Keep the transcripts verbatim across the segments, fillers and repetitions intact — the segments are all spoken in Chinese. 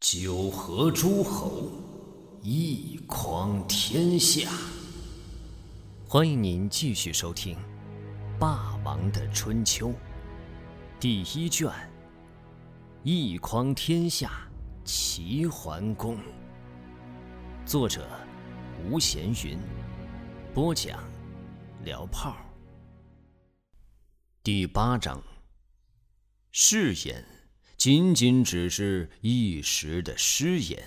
九合诸侯，一匡天下。欢迎您继续收听《霸王的春秋》第一卷，一匡天下齐桓公。作者吴闲云，播讲聊炮。第八章，誓言仅仅只是一时的失言。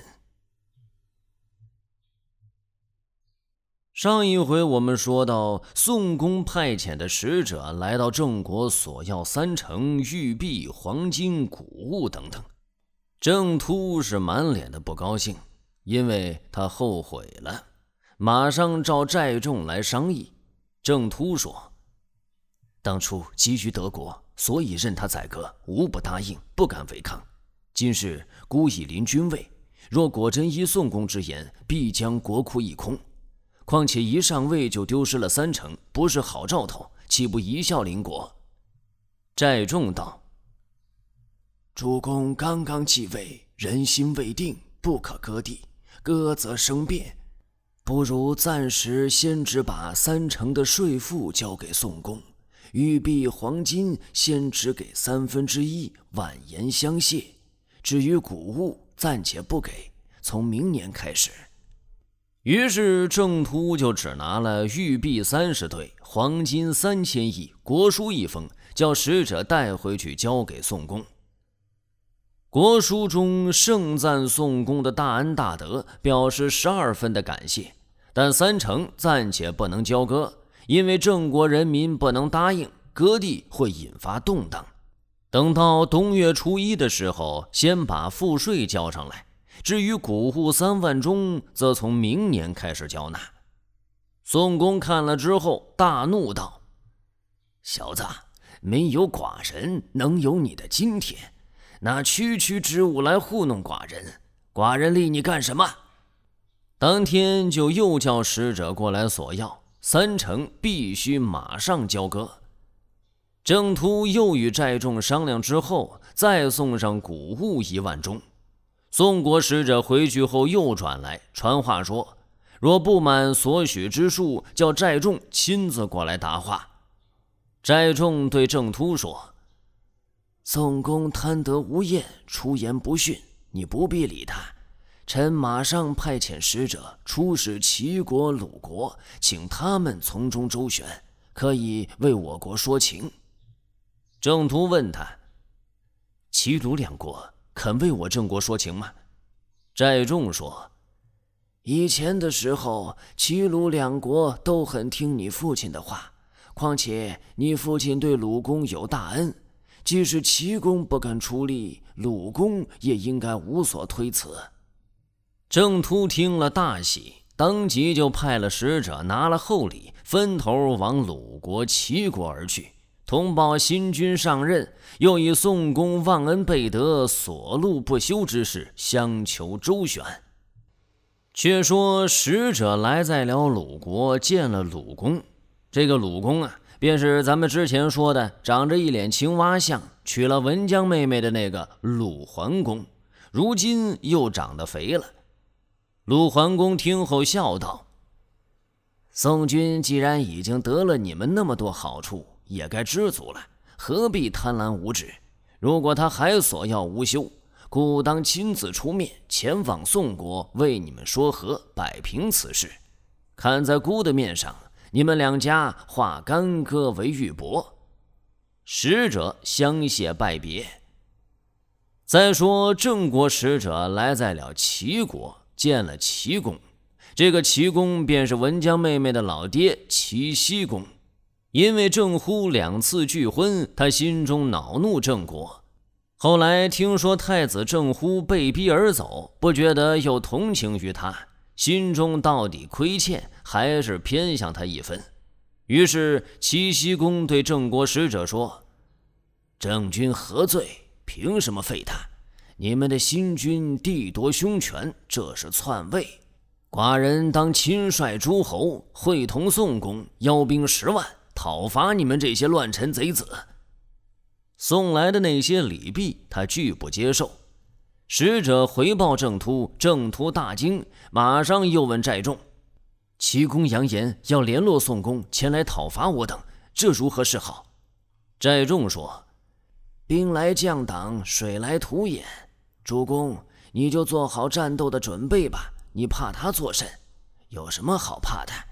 上一回我们说到，宋公派遣的使者来到郑国，索要三城、玉璧、黄金、谷物等等。郑突是满脸的不高兴，因为他后悔了，马上召寨众来商议。郑突说，当初急于得国，所以任他宰割，无不答应，不敢违抗。今日孤以临君位，若果真依宋公之言，必将国库一空。况且一上位就丢失了三城，不是好兆头，岂不贻笑邻国？寨众道，主公刚刚继位，人心未定，不可割地，割则生变，不如暂时先只把三城的税赋交给宋公，玉璧黄金先只给三分之一，婉言相谢。至于谷物，暂且不给，从明年开始。于是郑突就只拿了玉璧三十对，黄金三千亿，国书一封，叫使者带回去交给宋公。国书中盛赞宋公的大恩大德，表示十二分的感谢，但三城暂且不能交割，因为郑国人民不能答应，割地会引发动荡。等到冬月初一的时候，先把赋税交上来，至于谷物三万钟，则从明年开始交纳。宋公看了之后大怒道，小子，没有寡人能有你的今天，拿区区之物来糊弄寡人，寡人立你干什么？当天就又叫使者过来索要，三城必须马上交割。郑突又与寨众商量之后，再送上谷物一万钟。宋国使者回去后又转来传话说，若不满所许之数，叫寨众亲自过来答话。寨众对郑突说，宋公贪得无厌，出言不逊，你不必理他。臣马上派遣使者出使齐国、鲁国，请他们从中周旋，可以为我国说情。郑突问他，齐鲁两国肯为我郑国说情吗？寨众说，以前的时候，齐鲁两国都很听你父亲的话，况且你父亲对鲁公有大恩，即使齐公不肯出力，鲁公也应该无所推辞。郑突听了大喜，当即就派了使者拿了厚礼，分头往鲁国、齐国而去，通报新君上任，又以宋公忘恩背德、所禄不修之事相求周旋。却说使者来在了鲁国，见了鲁公。这个鲁公啊，便是咱们之前说的长着一脸青蛙相，娶了文姜妹妹的那个鲁桓公，如今又长得肥了。鲁桓公听后笑道，宋君既然已经得了你们那么多好处，也该知足了，何必贪婪无止？如果他还索要无休，故当亲自出面前往宋国，为你们说和，摆平此事。看在姑的面上，你们两家化干戈为玉帛。使者相谢拜别。再说郑国使者来在了齐国，见了齐公。这个齐公便是文姜妹妹的老爹齐僖公。因为郑忽两次拒婚，他心中恼怒郑国。后来听说太子郑忽被逼而走，不觉得又同情于他，心中到底亏欠，还是偏向他一分。于是齐僖公对郑国使者说，郑君何罪？凭什么废他？你们的新君地夺凶权，这是篡位。寡人当亲率诸侯，会同宋公，邀兵十万，讨伐你们这些乱臣贼子。送来的那些礼币他拒不接受。 使者回报郑突，郑突大惊，马上又问寨众：齐公扬言要联络宋公前来讨伐我等，这如何是好？寨众说：兵来将挡，水来土掩，主公，你就做好战斗的准备吧，你怕他作甚？有什么好怕的？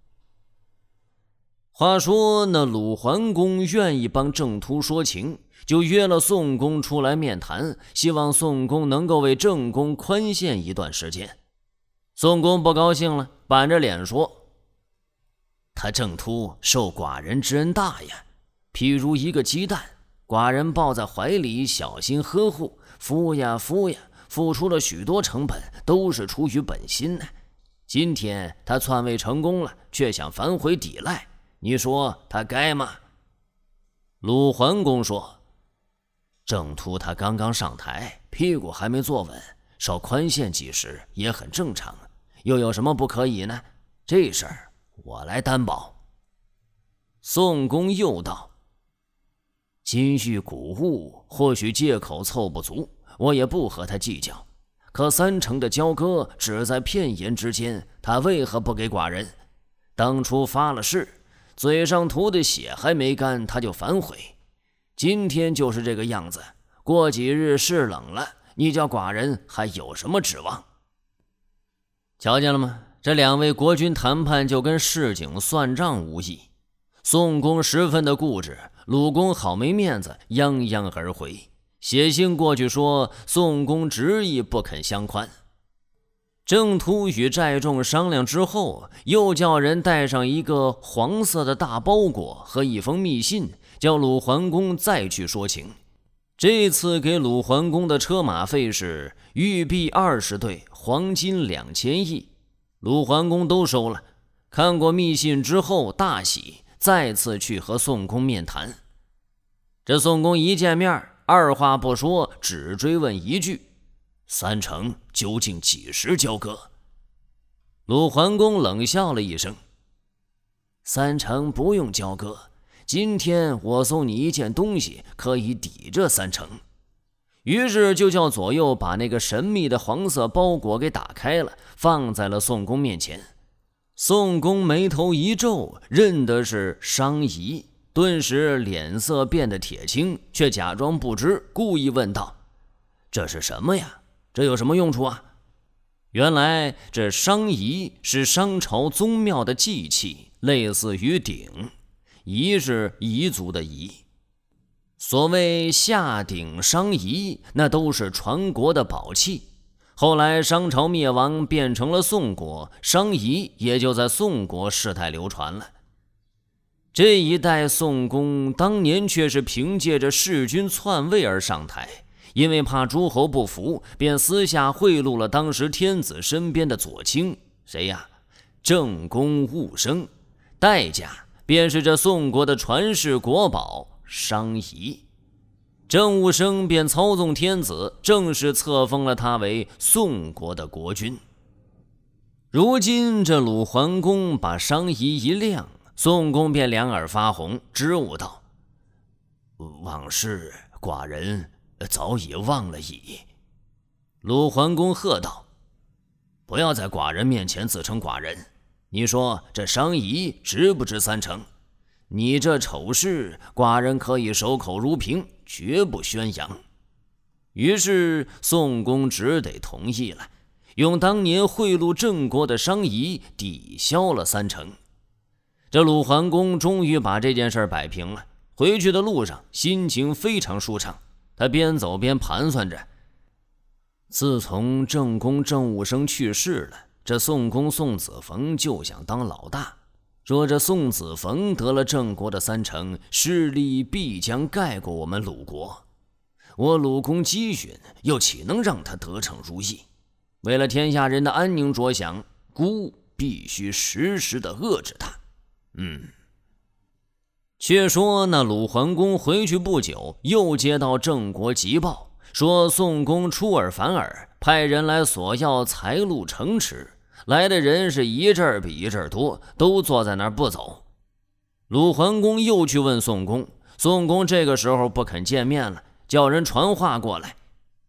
话说那鲁桓公愿意帮郑突说情，就约了宋公出来面谈，希望宋公能够为郑公宽限一段时间。宋公不高兴了，板着脸说：他郑突受寡人之恩大呀，譬如一个鸡蛋，寡人抱在怀里，小心呵护，孵呀孵呀，付出了许多成本，都是出于本心呢。今天他篡位成功了，却想反悔抵赖，你说他该吗？鲁桓公说：郑突他刚刚上台，屁股还没坐稳，稍宽限几时也很正常，又有什么不可以呢？这事儿我来担保。宋公又道：金玉谷物或许借口凑不足，我也不和他计较，可三成的交割只在片言之间，他为何不给寡人？当初发了誓，嘴上涂的血还没干，他就反悔。今天就是这个样子，过几日事冷了，你叫寡人还有什么指望？瞧见了吗？这两位国君谈判就跟市井算账无异。宋公十分的固执，鲁公好没面子，泱泱而回，写信过去说宋公执意不肯相宽。郑突与寨众商量之后，又叫人带上一个黄色的大包裹和一封密信，叫鲁桓公再去说情。这次给鲁桓公的车马费是玉璧二十对，黄金两千亿。鲁桓公都收了，看过密信之后大喜，再次去和宋公面谈。这宋公一见面，二话不说，只追问一句：三成究竟几时交割？鲁桓公冷笑了一声：三成不用交割，今天我送你一件东西，可以抵这三成。于是就叫左右把那个神秘的黄色包裹给打开了，放在了宋公面前。宋公眉头一皱，认的是商仪，顿时脸色变得铁青，却假装不知，故意问道：这是什么呀？这有什么用处啊？原来这商仪是商朝宗庙的祭器，类似于鼎，仪是彝族的彝。所谓下鼎商仪，那都是传国的宝器。后来商朝灭亡，变成了宋国，商仪也就在宋国世代流传了。这一代宋公当年却是凭借着弑君篡位而上台，因为怕诸侯不服，便私下贿赂了当时天子身边的左卿，谁呀？郑公寤生，代价便是这宋国的传世国宝商仪。郑寤生便操纵天子，正式册封了他为宋国的国君。如今这鲁桓公把商仪一亮，宋公便两耳发红，支吾道：往事寡人早已忘了矣。鲁桓公喝道：不要在寡人面前自称寡人，你说这商仪值不值三成？你这丑事，寡人可以守口如瓶，绝不宣扬。于是宋公只得同意了，用当年贿赂郑国的商仪抵消了三成。这鲁桓公终于把这件事摆平了，回去的路上心情非常舒畅。他边走边盘算着，自从郑公郑寤生去世了，这宋公宋子冯就想当老大。若这宋子冯得了郑国的三成，势力必将盖过我们鲁国。我鲁公积蓄又岂能让他得逞如意？为了天下人的安宁着想，孤必须时时的遏制他。嗯。却说那鲁桓公回去不久，又接到郑国急报，说宋公出尔反尔，派人来索要财禄城池。来的人是一阵比一阵多，都坐在那儿不走。鲁桓公又去问宋公，宋公这个时候不肯见面了，叫人传话过来。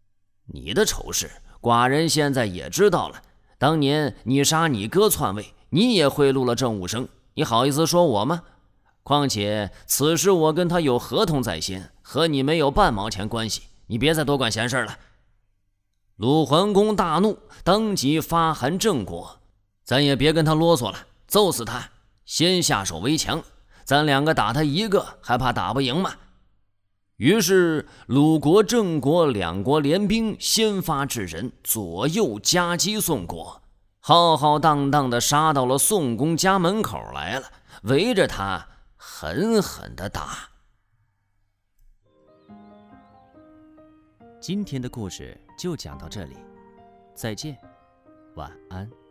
你的丑事，寡人现在也知道了。当年你杀你哥篡位，你也贿赂了郑武生，你好意思说我吗？况且此时我跟他有合同在先，和你没有半毛钱关系，你别再多管闲事了。”鲁桓公大怒，当即发函郑国：“咱也别跟他啰嗦了，揍死他！先下手为强，咱两个打他一个，还怕打不赢吗？”于是鲁国、郑国两国联兵，先发制人，左右夹击宋国，浩浩荡荡地杀到了宋公家门口来了，围着他狠狠地打。 今天的故事就讲到这里，再见，晚安。